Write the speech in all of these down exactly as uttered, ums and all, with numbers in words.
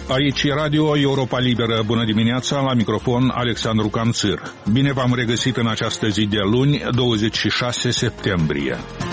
Aici e Radio Europa Liberă. Bună dimineața, la microfon Alexandru Canțir. Bine v-am regăsit în această zi de luni, douăzeci și șase septembrie.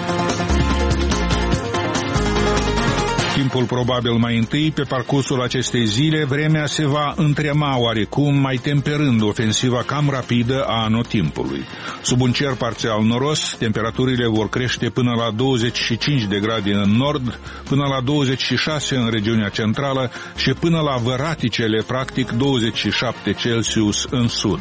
Timpul probabil mai întâi, pe parcursul acestei zile, vremea se va întrema oarecum, mai temperând ofensiva cam rapidă a anotimpului. Sub un cer parțial noros, temperaturile vor crește până la douăzeci și cinci de grade în nord, până la douăzeci și șase în regiunea centrală și până la văraticele, practic douăzeci și șapte Celsius în sud.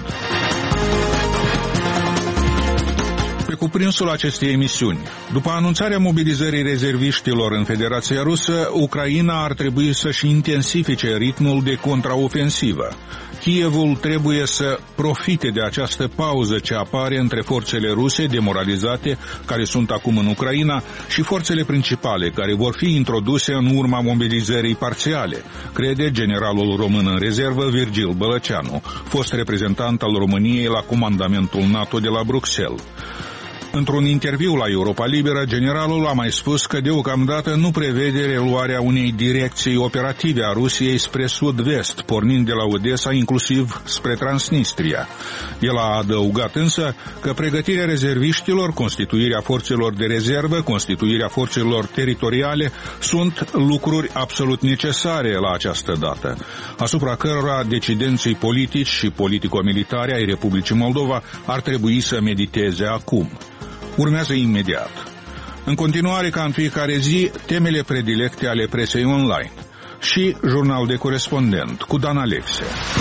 Pe cuprinsul acestei emisiuni, după anunțarea mobilizării rezerviștilor în Federația Rusă, Ucraina ar trebui să-și intensifice ritmul de contraofensivă. Kievul trebuie să profite de această pauză ce apare între forțele ruse demoralizate, care sunt acum în Ucraina, și forțele principale, care vor fi introduse în urma mobilizării parțiale, crede generalul român în rezervă Virgil Bălăceanu, fost reprezentant al României la comandamentul NATO de la Bruxelles. Într-un interviu la Europa Liberă, generalul a mai spus că deocamdată nu prevede reluarea unei direcții operative a Rusiei spre sud-vest, pornind de la Odessa inclusiv spre Transnistria. El a adăugat însă că pregătirea rezerviștilor, constituirea forțelor de rezervă, constituirea forțelor teritoriale sunt lucruri absolut necesare la această dată, asupra cărora decidenții politici și politico-militari ai Republicii Moldova ar trebui să mediteze acum. Urmează imediat. În continuare, ca în fiecare zi, temele predilecte ale presei online și jurnal de corespondent cu Dan Alexe.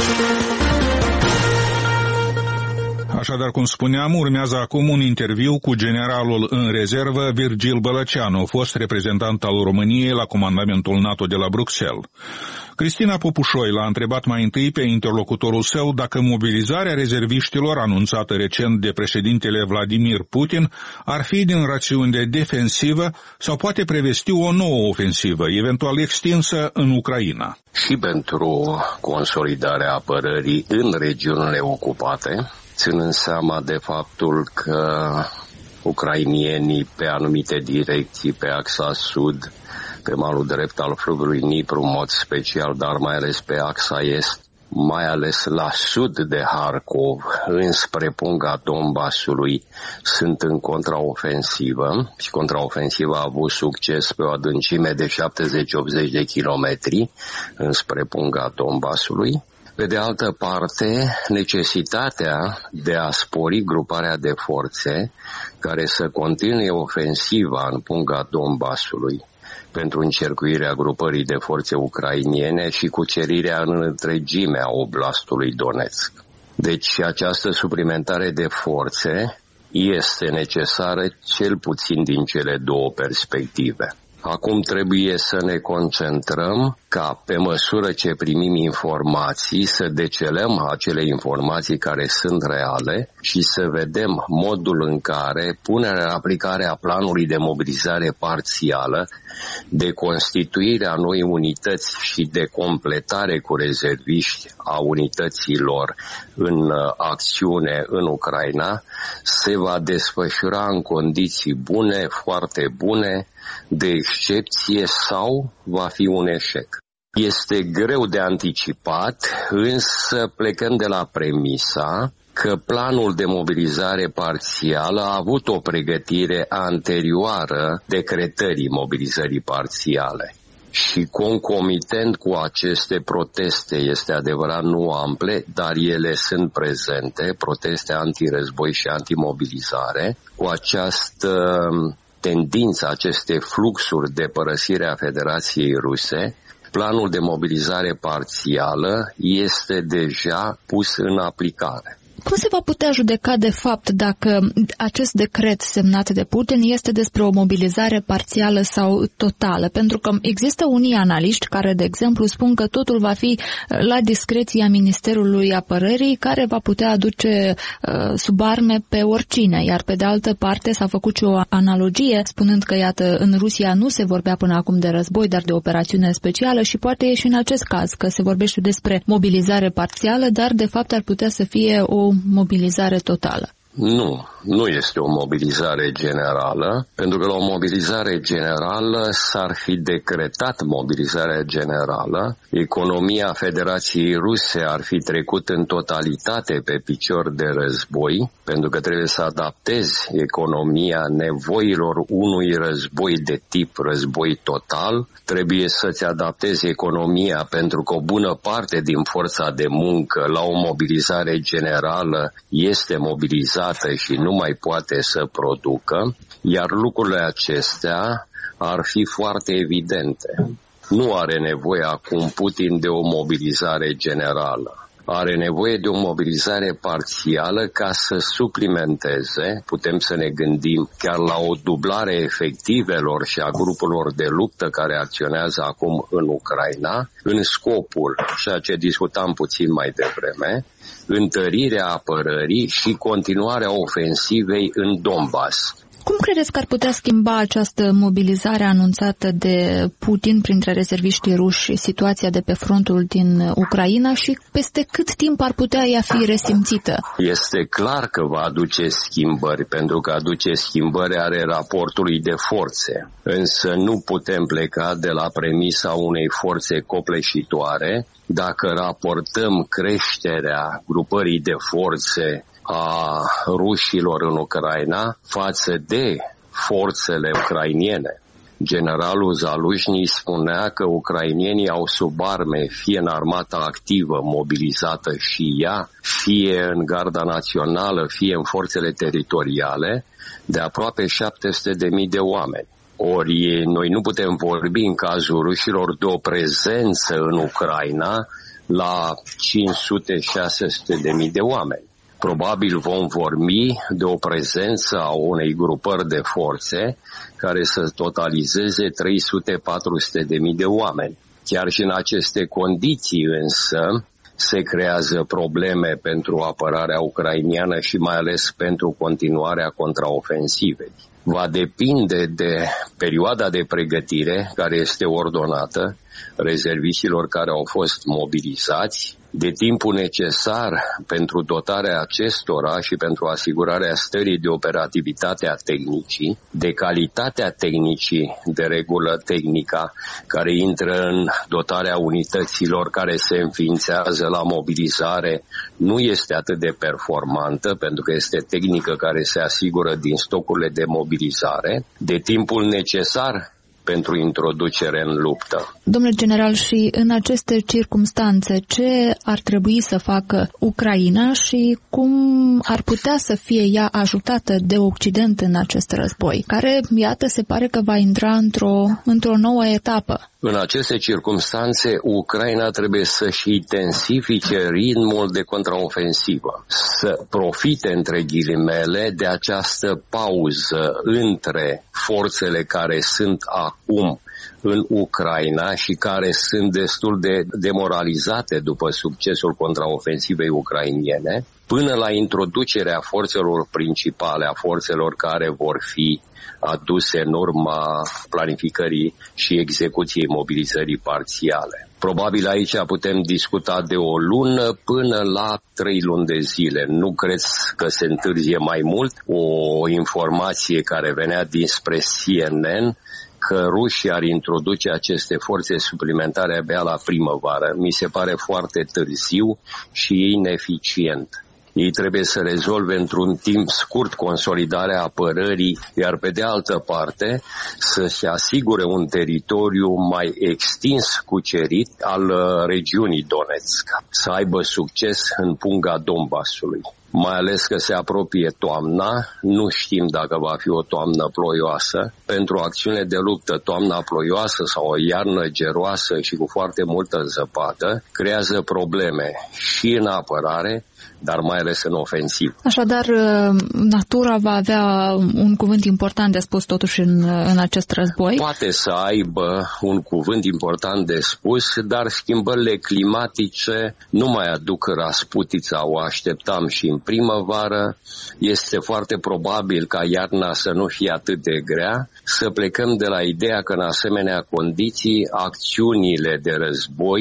Așadar, cum spuneam, urmează acum un interviu cu generalul în rezervă Virgil Bălăceanu, fost reprezentant al României la comandamentul NATO de la Bruxelles. Cristina Popușoi l-a întrebat mai întâi pe interlocutorul său dacă mobilizarea rezerviștilor anunțată recent de președintele Vladimir Putin ar fi din rațiuni de defensivă sau poate prevesti o nouă ofensivă, eventual extinsă în Ucraina. Și pentru consolidarea apărării în regiunile ocupate, ținând seama de faptul că ucrainienii pe anumite direcții, pe axa sud, pe malul drept al fluviului Dnipru în mod special, dar mai ales pe axa est, mai ales la sud de Harkov, înspre punga Donbasului, sunt în contraofensivă și contraofensiva a avut succes pe o adâncime de șaptezeci optzeci de kilometri înspre punga Donbasului. Pe de altă parte, necesitatea de a spori gruparea de forțe care să continue ofensiva în punga Donbasului pentru încercuirea grupării de forțe ucrainiene și cucerirea în întregime a oblastului Donetsk. Deci această suplimentare de forțe este necesară cel puțin din cele două perspective. Acum trebuie să ne concentrăm ca, pe măsură ce primim informații, să decelăm acele informații care sunt reale și să vedem modul în care punerea în aplicare a planului de mobilizare parțială, de constituire a noi unități și de completare cu rezerviști a unităților în acțiune în Ucraina se va desfășura în condiții bune, foarte bune, de excepție sau va fi un eșec. Este greu de anticipat, însă plecând de la premisa că planul de mobilizare parțială a avut o pregătire anterioară decretării mobilizării parțiale. Și concomitent cu aceste proteste, este adevărat nu ample, dar ele sunt prezente, proteste antirăzboi și antimobilizare, cu această tendință, aceste fluxuri de părăsire a Federației Ruse, planul de mobilizare parțială este deja pus în aplicare. Cum se va putea judeca de fapt dacă acest decret semnat de Putin este despre o mobilizare parțială sau totală? Pentru că există unii analiști care, de exemplu, spun că totul va fi la discreția Ministerului Apărării, care va putea aduce uh, sub arme pe oricine, iar pe de altă parte s-a făcut și o analogie, spunând că, iată, în Rusia nu se vorbea până acum de război, dar de operațiune specială și poate e și în acest caz că se vorbește despre mobilizare parțială, dar de fapt ar putea să fie o mobilizare totală. Nu, nu este o mobilizare generală, pentru că la o mobilizare generală s-ar fi decretat mobilizarea generală, economia Federației Ruse ar fi trecut în totalitate pe picior de război, pentru că trebuie să adaptezi economia nevoilor unui război de tip război total, trebuie să-ți adaptezi economia pentru că o bună parte din forța de muncă la o mobilizare generală este mobilizată și nu mai poate să producă, iar lucrurile acestea ar fi foarte evidente. Nu are nevoie acum Putin de o mobilizare generală. Are nevoie de o mobilizare parțială ca să suplimenteze, putem să ne gândim chiar la o dublare efectivelor și a grupurilor de luptă care acționează acum în Ucraina, în scopul, ceea ce discutam puțin mai devreme, întărirea apărării și continuarea ofensivei în Donbass. Cum credeți că ar putea schimba această mobilizare anunțată de Putin printre rezerviștii ruși situația de pe frontul din Ucraina și peste cât timp ar putea ea fi resimțită? Este clar că va aduce schimbări, pentru că aduce schimbări are raportului de forțe. Însă nu putem pleca de la premisa unei forțe copleșitoare dacă raportăm creșterea grupării de forțe a rușilor în Ucraina față de forțele ucrainiene. Generalul Zaluzhnyi spunea că ucrainienii au sub arme fie în armata activă mobilizată și ea, fie în Garda Națională, fie în forțele teritoriale, de aproape șapte sute de mii de oameni. Ori noi nu putem vorbi în cazul rușilor de o prezență în Ucraina la cinci sute șase sute de mii de oameni. Probabil vom vorbi de o prezență a unei grupări de forțe care să totalizeze trei sute patru sute de mii de oameni. Chiar și în aceste condiții însă se creează probleme pentru apărarea ucrainiană și mai ales pentru continuarea contraofensivei. Va depinde de perioada de pregătire care este ordonată rezerviștilor care au fost mobilizați, de timpul necesar pentru dotarea acestora și pentru asigurarea stării de operativitate a tehnicii, de calitatea tehnicii, de regulă tehnica care intră în dotarea unităților care se înființează la mobilizare, nu este atât de performantă pentru că este tehnică care se asigură din stocurile de mobilizare, de timpul necesar pentru introducere în luptă. Domnule general, și în aceste circumstanțe, ce ar trebui să facă Ucraina și cum ar putea să fie ea ajutată de Occident în acest război, care, iată, se pare că va intra într-o, într-o nouă etapă? În aceste circumstanțe, Ucraina trebuie să-și intensifice ritmul de contraofensivă, să profite, între ghilimele, de această pauză între forțele care sunt acum în Ucraina și care sunt destul de demoralizate după succesul contraofensivei ucrainiene, până la introducerea forțelor principale, a forțelor care vor fi aduse în urma planificării și execuției mobilizării parțiale. Probabil aici putem discuta de o lună până la trei luni de zile. Nu cred că se întârzie mai mult. O informație care venea dinspre C N N că rușii ar introduce aceste forțe suplimentare abia la primăvară. Mi se pare foarte târziu și ineficient. Ei trebuie să rezolve într-un timp scurt consolidarea apărării, iar pe de altă parte să-și asigure un teritoriu mai extins cucerit al regiunii Donetsk, să aibă succes în punga Donbassului. Mai ales că se apropie toamna, nu știm dacă va fi o toamnă ploioasă. Pentru o acțiune de luptă, toamna ploioasă sau o iarnă geroasă și cu foarte multă zăpadă creează probleme și în apărare, dar mai ales în ofensiv. Așadar, natura va avea un cuvânt important de spus totuși în, în acest război? Poate să aibă un cuvânt important de spus, dar schimbările climatice nu mai aduc rasputița, o așteptam și în primăvară. Este foarte probabil ca iarna să nu fie atât de grea, să plecăm de la ideea că în asemenea condiții acțiunile de război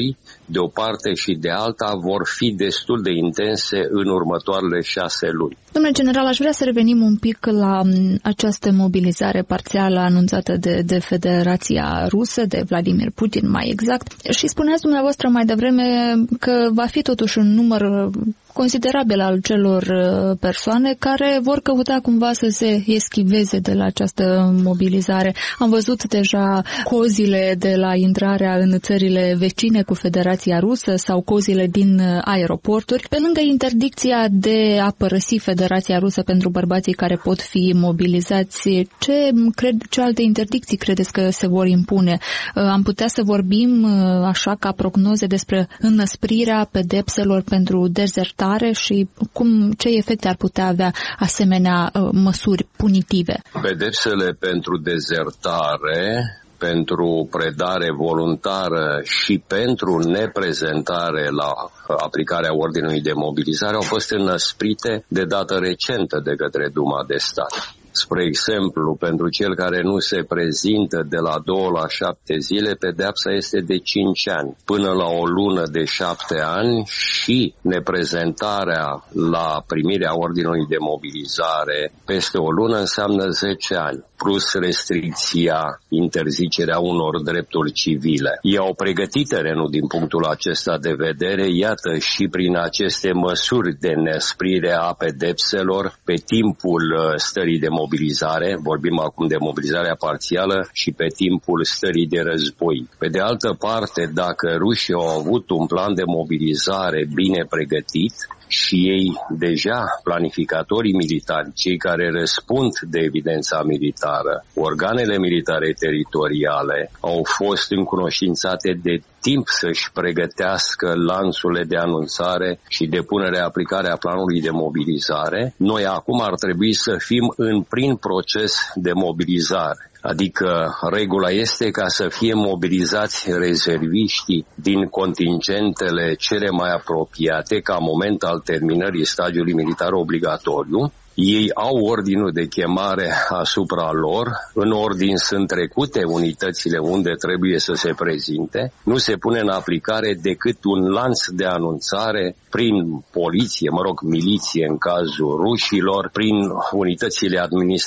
de o parte și de alta, vor fi destul de intense în următoarele șase luni. Domnule general, aș vrea să revenim un pic la această mobilizare parțială anunțată de, de Federația Rusă, de Vladimir Putin mai exact, și spuneați dumneavoastră mai devreme că va fi totuși un număr considerabil al celor persoane care vor căuta cumva să se eschiveze de la această mobilizare. Am văzut deja cozile de la intrarea în țările vecine cu Federația Rusă sau cozile din aeroporturi, pe lângă interdicția de a părăsi Federația Rusă pentru bărbații care pot fi mobilizați. Ce, cred, ce alte interdicții credeți că se vor impune? Am putea să vorbim așa ca prognoze despre înăsprirea pedepselor pentru dezertare și cum, ce efecte ar putea avea asemenea uh, măsuri punitive? Pedepsele pentru dezertare, pentru predare voluntară și pentru neprezentare la aplicarea ordinului de mobilizare au fost înăsprite de dată recentă de către Duma de Stat. Spre exemplu, pentru cel care nu se prezintă de la două la șapte zile, pedeapsa este de cinci ani, până la o lună de șapte ani și neprezentarea la primirea ordinului de mobilizare peste o lună înseamnă zece ani, plus restricția, interzicerea unor drepturi civile. Ei au pregătit terenul din punctul acesta de vedere, iată, și prin aceste măsuri de năsprire a pedepselor pe timpul stării de mobilizare, vorbim acum de mobilizarea parțială, și pe timpul stării de război. Pe de altă parte, dacă rușii au avut un plan de mobilizare bine pregătit, și ei deja, planificatorii militari, cei care răspund de evidența militară, organele militare teritoriale, au fost încunoștințate de timp să-și pregătească lanțurile de anunțare și de punere aplicare a planului de mobilizare. Noi acum ar trebui să fim în plin proces de mobilizare. Adică regula este ca să fie mobilizați rezerviștii din contingentele cele mai apropiate ca moment al terminării stagiului militar obligatoriu. Ei au ordinul de chemare asupra lor, în ordin sunt trecute unitățile unde trebuie să se prezinte, nu se pune în aplicare decât un lanț de anunțare prin poliție, mă rog, miliție în cazul rușilor, prin unitățile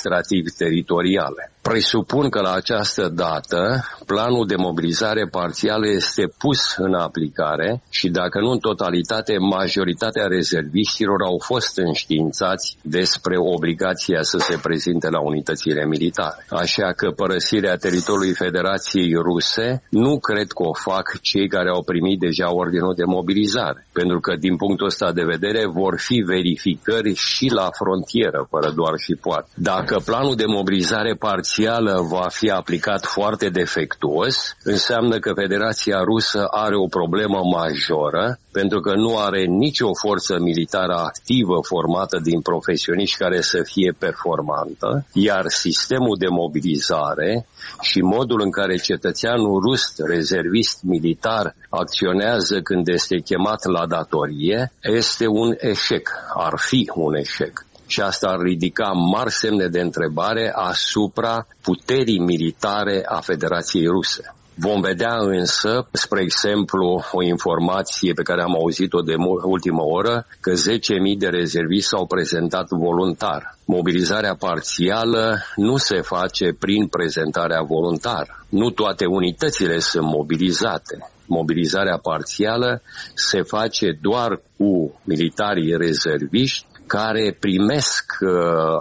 administrativ-teritoriale. Presupun că la această dată planul de mobilizare parțială este pus în aplicare și dacă nu în totalitate, majoritatea rezerviștilor au fost înștiințați despre obligația să se prezinte la unitățile militare. Așa că părăsirea teritoriului Federației Ruse nu cred că o fac cei care au primit deja ordinul de mobilizare, pentru că din punctul ăsta de vedere vor fi verificări și la frontieră, fără doar și poate. Dacă planul de mobilizare parțială va fi aplicat foarte defectuos, înseamnă că Federația Rusă are o problemă majoră, pentru că nu are nicio forță militară activă formată din profesioniști care să fie performantă, iar sistemul de mobilizare și modul în care cetățeanul rus, rezervist militar, acționează când este chemat la datorie, este un eșec, ar fi un eșec. Și asta ar ridica mari semne de întrebare asupra puterii militare a Federației Ruse. Vom vedea însă, spre exemplu, o informație pe care am auzit-o de ultimă oră, că zece mii de rezerviști s-au prezentat voluntar. Mobilizarea parțială nu se face prin prezentarea voluntară. Nu toate unitățile sunt mobilizate. Mobilizarea parțială se face doar cu militarii rezerviști care primesc uh,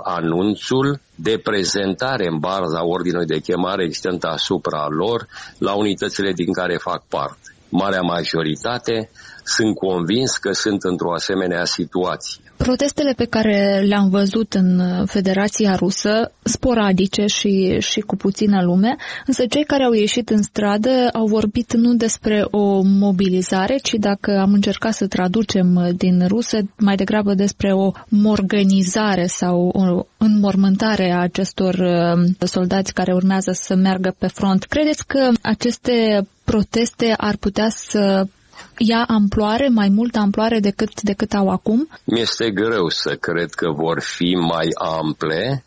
anunțul de prezentare în baza ordinului de chemare existentă asupra lor la unitățile din care fac parte. Marea majoritate sunt convins că sunt într-o asemenea situație. Protestele pe care le-am văzut în Federația Rusă, sporadice și, și cu puțină lume, însă cei care au ieșit în stradă au vorbit nu despre o mobilizare, ci dacă am încercat să traducem din rusă, mai degrabă despre o morganizare sau o înmormântare a acestor soldați care urmează să meargă pe front. Credeți că aceste proteste ar putea să ia amploare, mai multă amploare decât, decât au acum? Mi-este greu să cred că vor fi mai ample,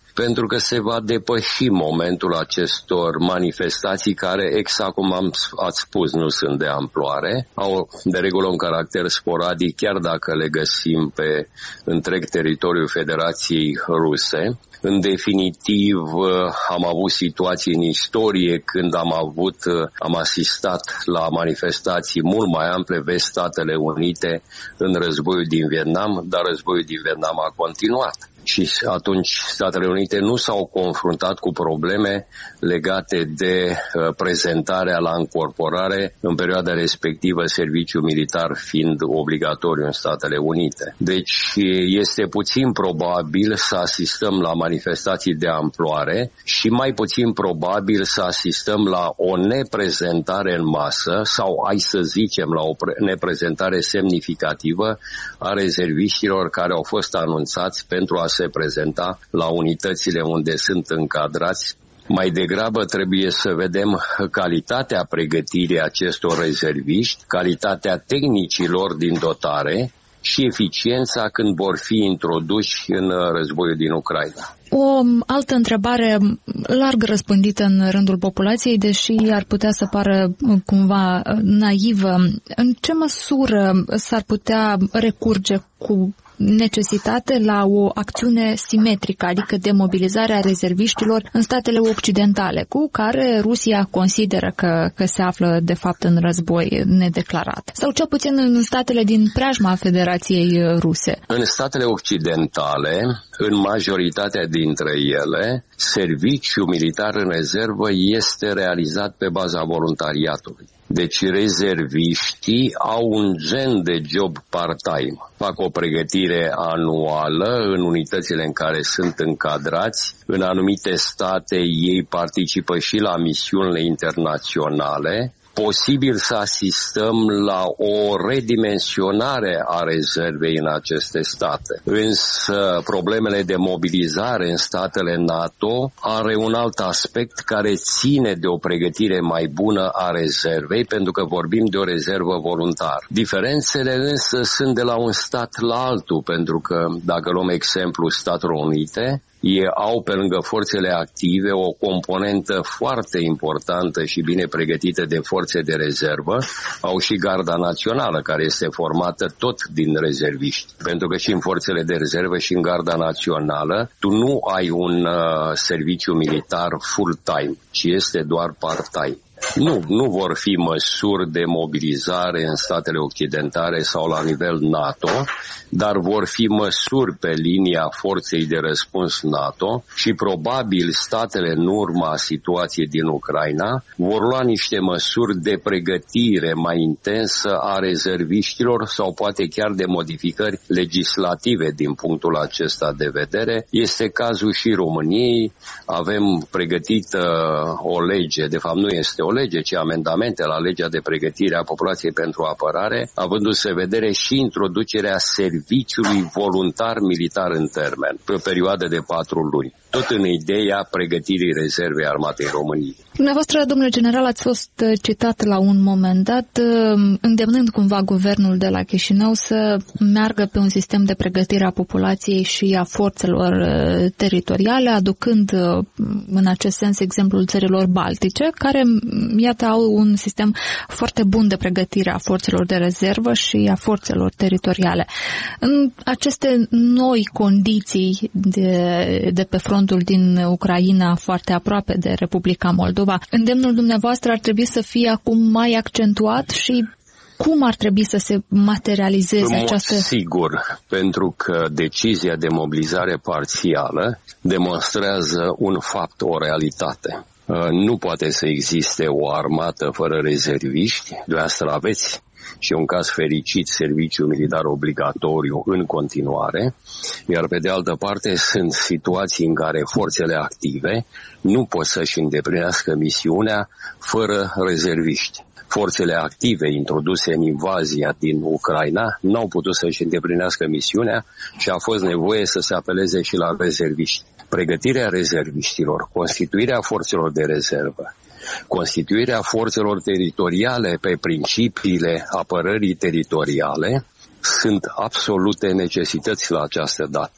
pentru că se va depăși momentul acestor manifestații care, exact cum am, ați spus, nu sunt de amploare, au de regulă un caracter sporadic, chiar dacă le găsim pe întreg teritoriul Federației Ruse. În definitiv, am avut situații în istorie când am avut, am asistat la manifestații mult mai ample, vezi Statele Unite în războiul din Vietnam, dar războiul din Vietnam a continuat. Și atunci Statele Unite nu s-au confruntat cu probleme legate de uh, prezentarea la încorporare în perioada respectivă, serviciul militar fiind obligatoriu în Statele Unite. Deci este puțin probabil să asistăm la manifestații de amploare și mai puțin probabil să asistăm la o neprezentare în masă sau, hai să zicem, la o pre- neprezentare semnificativă a rezerviștilor care au fost anunțați pentru a se prezenta la unitățile unde sunt încadrați. Mai degrabă trebuie să vedem calitatea pregătirii acestor rezerviști, calitatea tehnicilor din dotare și eficiența când vor fi introduși în războiul din Ucraina. O altă întrebare larg răspândită în rândul populației, deși ar putea să pară cumva naivă. În ce măsură s-ar putea recurge cu necesitate la o acțiune simetrică, adică demobilizarea rezerviștilor în statele occidentale, cu care Rusia consideră că, că se află de fapt în război nedeclarat, sau cel puțin în statele din preajma Federației Ruse? În statele occidentale, în majoritatea dintre ele, serviciul militar în rezervă este realizat pe baza voluntariatului. Deci rezerviștii au un gen de job part-time. Fac o pregătire anuală în unitățile în care sunt încadrați. În anumite state ei participă și la misiunile internaționale. Posibil să asistăm la o redimensionare a rezervei în aceste state. Însă problemele de mobilizare în statele NATO are un alt aspect care ține de o pregătire mai bună a rezervei, pentru că vorbim de o rezervă voluntară. Diferențele însă sunt de la un stat la altul, pentru că dacă luăm exemplu Statele Unite, ei au pe lângă forțele active o componentă foarte importantă și bine pregătită de forțe de rezervă. Au și Garda Națională, care este formată tot din rezerviști. Pentru că și în forțele de rezervă și în Garda Națională tu nu ai un uh, serviciu militar full-time, ci este doar part-time. Nu, nu vor fi măsuri de mobilizare în statele occidentale sau la nivel NATO, dar vor fi măsuri pe linia forței de răspuns NATO și probabil statele în urma situației din Ucraina vor lua niște măsuri de pregătire mai intensă a rezerviștilor sau poate chiar de modificări legislative din punctul acesta de vedere. Este cazul și României. Avem pregătită o lege, de fapt nu este o lege, ci amendamente la legea de pregătire a populației pentru apărare, avându-se în vedere și introducerea serviciului voluntar militar în termen, pe o perioadă de patru luni, tot în ideea pregătirii rezervei armatei României. Dumneavoastră, domnule general, ați fost citat la un moment dat, îndemnând cumva guvernul de la Chișinău să meargă pe un sistem de pregătire a populației și a forțelor teritoriale, aducând în acest sens exemplul țărilor baltice, care, iată, au un sistem foarte bun de pregătire a forțelor de rezervă și a forțelor teritoriale. În aceste noi condiții de, de pe frontul din Ucraina, foarte aproape de Republica Moldova, îndemnul dumneavoastră ar trebui să fie acum mai accentuat și cum ar trebui să se materializeze în această... mod sigur, pentru că decizia de mobilizare parțială demonstrează un fapt, o realitate. Nu poate să existe o armată fără rezerviști, dumneavoastră aveți și un caz fericit serviciu militar obligatoriu în continuare, iar pe de altă parte sunt situații în care forțele active nu pot să-și îndeplinească misiunea fără rezerviști. Forțele active introduse în invazia din Ucraina n-au putut să-și îndeplinească misiunea și a fost nevoie să se apeleze și la rezerviști. Pregătirea rezerviștilor, constituirea forțelor de rezervă, constituirea forțelor teritoriale pe principiile apărării teritoriale sunt absolute necesități la această dată.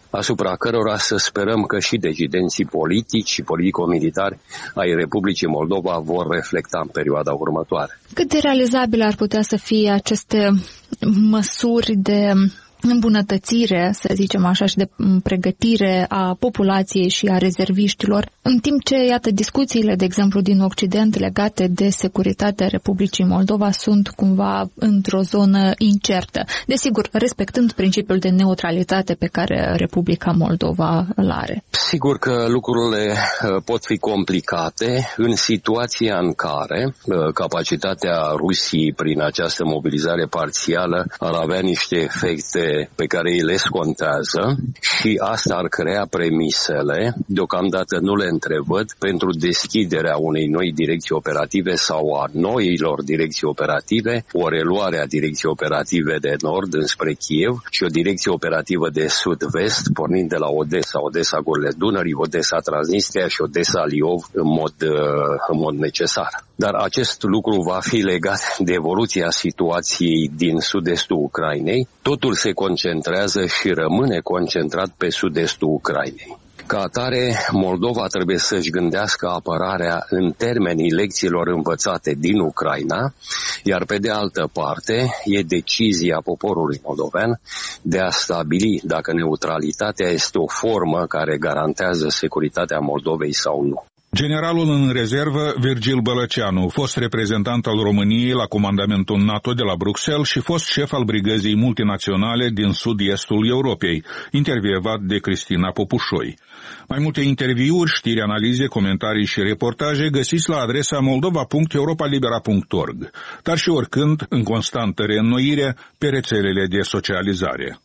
asupra cărora să sperăm că și decidenții politici și politico-militari ai Republicii Moldova vor reflecta în perioada următoare. Cât de realizabile ar putea să fie aceste măsuri de îmbunătățire, să zicem așa, și de pregătire a populației și a rezerviștilor, în timp ce, iată, discuțiile, de exemplu, din Occident legate de securitatea Republicii Moldova sunt cumva într-o zonă incertă. Desigur, respectând principiul de neutralitate pe care Republica Moldova îl are. Sigur că lucrurile pot fi complicate în situația în care capacitatea Rusiei prin această mobilizare parțială ar avea niște efecte pe care ei le scontează și asta ar crea premisele, deocamdată nu le întrevăd, pentru deschiderea unei noi direcții operative sau a noilor direcții operative, o reluare a direcției operative de nord înspre Kiev și o direcție operativă de sud-vest, pornind de la Odessa, Odessa Gurile Dunării, Odessa Transnistria și Odessa Liov în mod, în mod necesar. Dar acest lucru va fi legat de evoluția situației din sud-estul Ucrainei. Totul se concentrează și rămâne concentrat pe sud-estul Ucrainei. Ca atare, Moldova trebuie să-și gândească apărarea în termenii lecțiilor învățate din Ucraina, iar pe de altă parte e decizia poporului moldovean de a stabili dacă neutralitatea este o formă care garantează securitatea Moldovei sau nu. Generalul în rezervă Virgil Bălăceanu, fost reprezentant al României la comandamentul NATO de la Bruxelles și fost șef al brigăzii multinaționale din sud-estul Europei, intervievat de Cristina Popușoi. Mai multe interviuri, știri, analize, comentarii și reportaje găsiți la adresa moldova punct europa libera punct org, dar și oricând, în constantă reînnoire, pe rețelele de socializare.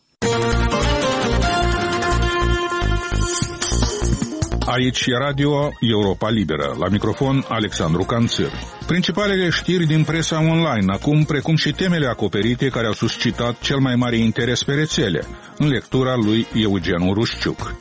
Aici e Radio Europa Liberă. La microfon, Alexandru Canțir. Principalele știri din presa online, acum, precum și temele acoperite care au suscitat cel mai mare interes pe rețele, în lectura lui Eugen Rușciuc.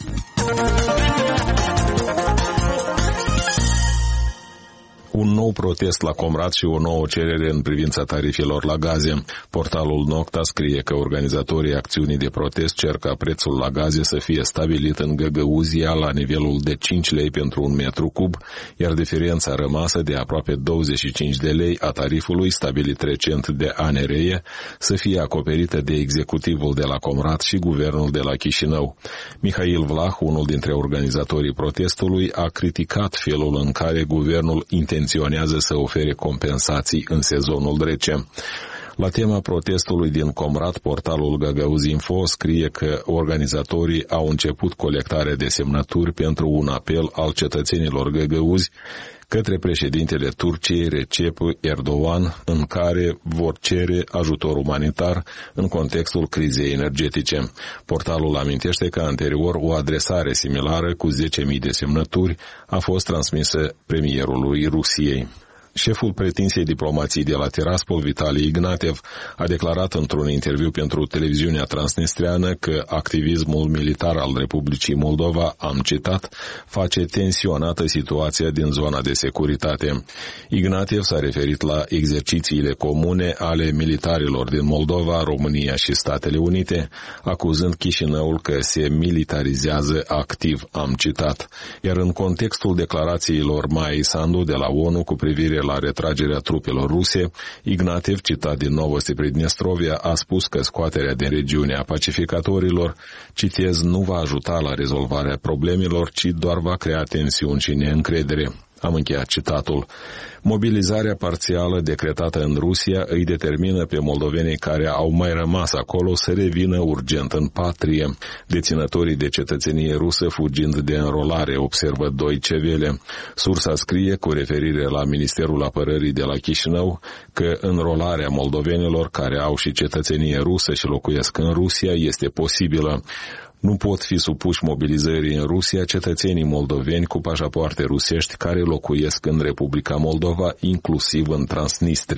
Un nou protest la Comrat și o nouă cerere în privința tarifelor la gaze. Portalul Nocta scrie că organizatorii acțiunii de protest cer ca prețul la gaze să fie stabilit în Găgăuzia la nivelul de cinci lei pentru un metru cub, iar diferența rămasă de aproape douăzeci și cinci de lei a tarifului stabilit recent de A N R E să fie acoperită de executivul de la Comrat și guvernul de la Chișinău. Mihail Vlah, unul dintre organizatorii protestului, a criticat felul în care guvernul intenționează să ofere compensații în sezonul rece. La tema protestului din Comrat, portalul Gagauzi.info scrie că organizatorii au început colectarea de semnături pentru un apel al cetățenilor găgăuzi către președintele Turciei Recep Erdogan, în care vor cere ajutor umanitar în contextul crizei energetice. Portalul amintește că anterior o adresare similară cu zece mii de semnături a fost transmisă premierului Rusiei. Șeful pretinsiei diplomației de la Tiraspol, Vitali Ignatiev, a declarat într-un interviu pentru televiziunea transnistreană că activismul militar al Republicii Moldova, am citat, face tensionată situația din zona de securitate. Ignatiev s-a referit la exercițiile comune ale militarilor din Moldova, România și Statele Unite, acuzând Chișinăul că se militarizează activ, am citat. Iar în contextul declarațiilor Maii Sandu de la ONU cu privire la retragerea trupelor ruse, Ignatiev, citat din Novosti Pridnestrovia, a spus că scoaterea din regiune a pacificatorilor, citez, nu va ajuta la rezolvarea problemelor, ci doar va crea tensiuni și neîncredere. Am încheiat citatul. Mobilizarea parțială decretată în Rusia îi determină pe moldovenii care au mai rămas acolo să revină urgent în patrie. Deținătorii de cetățenie rusă fugind de înrolare, observă Deutsche Welle. Sursa scrie, cu referire la Ministerul Apărării de la Chișinău, că înrolarea moldovenilor care au și cetățenie rusă și locuiesc în Rusia este posibilă. Nu pot fi supuși mobilizării în Rusia cetățenii moldoveni cu pașapoarte rusești care locuiesc în Republica Moldova, inclusiv în Transnistria.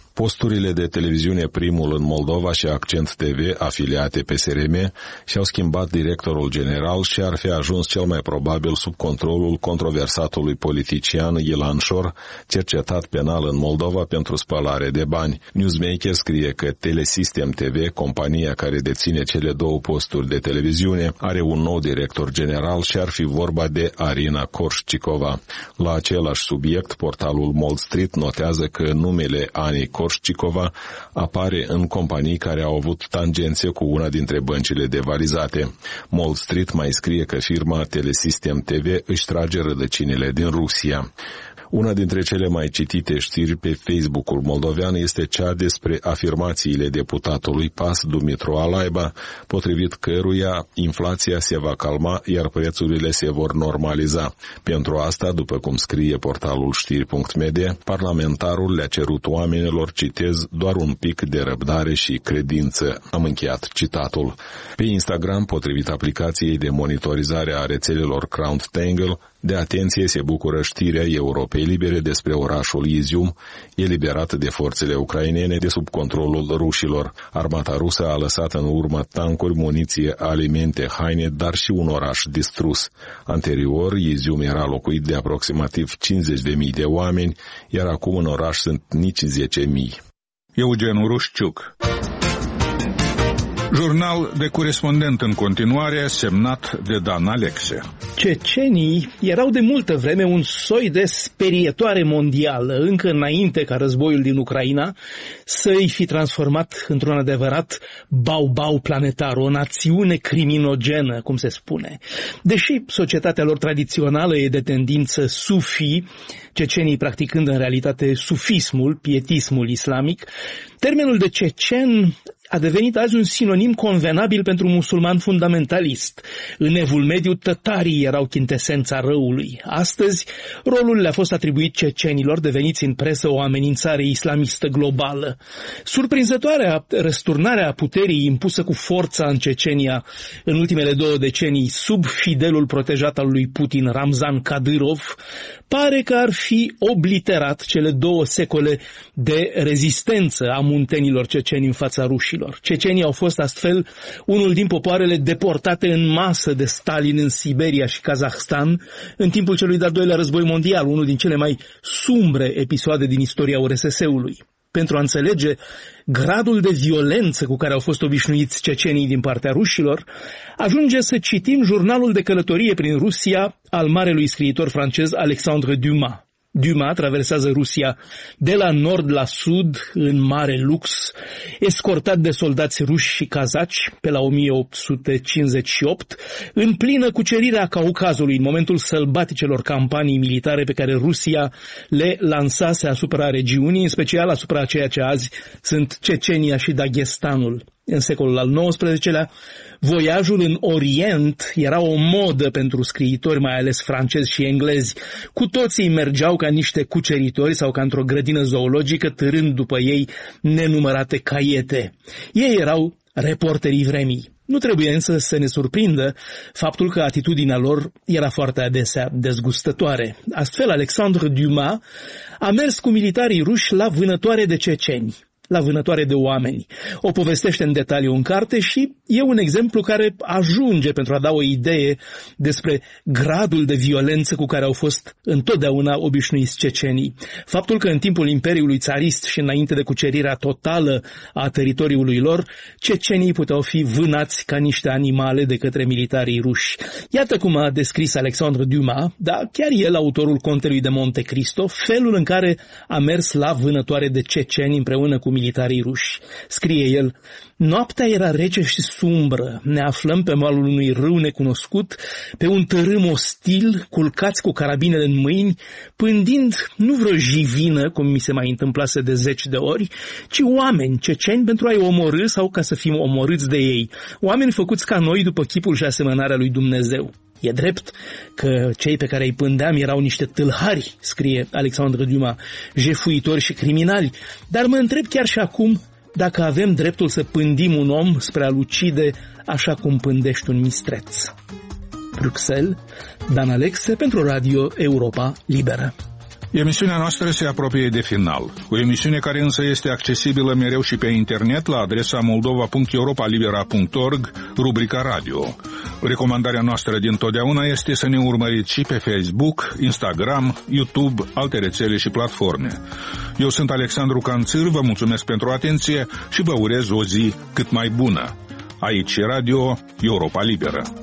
Posturile de televiziune Primul în Moldova și Accent T V, afiliate P S R M, și-au schimbat directorul general și ar fi ajuns cel mai probabil sub controlul controversatului politician Ilan Șor, cercetat penal în Moldova pentru spălare de bani. Newsmaker scrie că Telesystem T V, compania care deține cele două posturi de televiziune, are un nou director general și ar fi vorba de Arina Korshchikova. La același subiect, portalul Mold Street notează că numele Ani Korshchikova apare în companii care au avut tangențe cu una dintre băncile devalizate. Mold Street mai scrie că firma Telesystem T V își trage rădăcinile din Rusia. Una dintre cele mai citite știri pe Facebook-ul moldovean este cea despre afirmațiile deputatului P A S Dumitru Alaiba, potrivit căruia inflația se va calma, iar prețurile se vor normaliza. Pentru asta, după cum scrie portalul știri punct m d, parlamentarul le-a cerut oamenilor, citez, doar un pic de răbdare și credință. Am încheiat citatul. Pe Instagram, potrivit aplicației de monitorizare a rețelelor CrowdTangle, de atenție se bucură știrea Europei Libere despre orașul Izium, eliberat de forțele ucrainene de sub controlul rușilor. Armata rusă a lăsat în urmă tancuri, muniție, alimente, haine, dar și un oraș distrus. Anterior, Izium era locuit de aproximativ cincizeci de mii de oameni, iar acum în oraș sunt nici zece mii. Eugen Urușciuc. Jurnal de corespondent în continuare, semnat de Dan Alexe. Cecenii erau de multă vreme un soi de sperietoare mondială, încă înainte ca războiul din Ucraina să îi fi transformat într-un adevărat bau-bau planetar, o națiune criminogenă, cum se spune. Deși societatea lor tradițională e de tendință sufi, cecenii practicând în realitate sufismul, pietismul islamic, termenul de cecen a devenit azi un sinonim convenabil pentru musulman fundamentalist. În Evul Mediu, tătarii erau chintesența răului. Astăzi, rolul le-a fost atribuit cecenilor, deveniți în presă o amenințare islamistă globală. Surprinzătoarea răsturnarea puterii impusă cu forța în Cecenia în ultimele două decenii sub fidelul protejat al lui Putin, Ramzan Kadyrov, pare că ar fi obliterat cele două secole de rezistență a muntenilor ceceni în fața rușilor. Cecenii au fost astfel unul din popoarele deportate în masă de Stalin în Siberia și Kazahstan în timpul celui de-al doilea război mondial, unul din cele mai sumbre episoade din istoria U R S S-ului. Pentru a înțelege gradul de violență cu care au fost obișnuiți cecenii din partea rușilor, ajunge să citim jurnalul de călătorie prin Rusia al marelui scriitor francez Alexandre Dumas. Dumas traversează Rusia de la nord la sud în mare lux, escortat de soldați ruși și kazaci pe la o mie opt sute cincizeci și opt, în plină cucerire a Caucazului, în momentul sălbaticelor campanii militare pe care Rusia le lansase asupra regiunii, în special asupra ceea ce azi sunt Cecenia și Dagestanul. În secolul al nouăsprezecelea, voiajul în Orient era o modă pentru scriitori, mai ales francezi și englezi. Cu toții mergeau ca niște cuceritori sau ca într-o grădină zoologică, târând după ei nenumărate caiete. Ei erau reporterii vremii. Nu trebuie însă să ne surprindă faptul că atitudinea lor era foarte adesea dezgustătoare. Astfel, Alexandre Dumas a mers cu militarii ruși la vânătoare de ceceni, la vânătoare de oameni. O povestește în detaliu în carte și e un exemplu care ajunge pentru a da o idee despre gradul de violență cu care au fost întotdeauna obișnuiți cecenii. Faptul că în timpul Imperiului Țarist și înainte de cucerirea totală a teritoriului lor, cecenii puteau fi vânați ca niște animale de către militarii ruși. Iată cum a descris Alexandre Dumas, dar chiar el, autorul Contelui de Monte Cristo, felul în care a mers la vânătoare de ceceni împreună cu militarii ruși. Scrie el: noaptea era rece și sumbră, ne aflăm pe malul unui râu necunoscut, pe un tărâm ostil, culcați cu carabinele în mâini, pândind nu vreo jivină, cum mi se mai întâmplase de zeci de ori, ci oameni ceceni pentru a-i omorî sau ca să fim omorâți de ei, oameni făcuți ca noi după chipul și asemănarea lui Dumnezeu. E drept că cei pe care îi pândeam erau niște tâlhari, scrie Alexandre Dumas, jefuitori și criminali, dar mă întreb chiar și acum dacă avem dreptul să pândim un om spre a-l ucide așa cum pândești un mistreț. Bruxelles, Dan Alexe pentru Radio Europa Liberă. Emisiunea noastră se apropie de final, o emisiune care însă este accesibilă mereu și pe internet la adresa moldova punct europalibera punct org, rubrica radio. Recomandarea noastră dintotdeauna este să ne urmăriți și pe Facebook, Instagram, YouTube, alte rețele și platforme. Eu sunt Alexandru Canțir, vă mulțumesc pentru atenție și vă urez o zi cât mai bună. Aici Radio Europa Liberă.